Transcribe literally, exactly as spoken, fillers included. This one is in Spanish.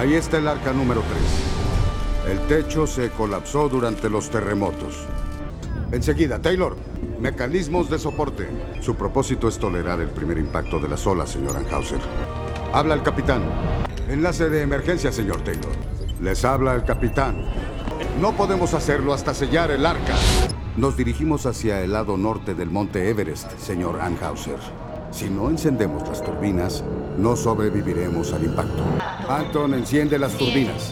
Ahí está el arca número tres. El techo se colapsó durante los terremotos. Enseguida, Taylor. Mecanismos de soporte. Su propósito es tolerar el primer impacto de las olas, señor Anhauser. Habla el capitán. Enlace de emergencia, señor Taylor. Les habla el capitán. No podemos hacerlo hasta sellar el arca. Nos dirigimos hacia el lado norte del monte Everest, señor Anhauser. Si no encendemos las turbinas, no sobreviviremos al impacto. Anton, enciende las turbinas.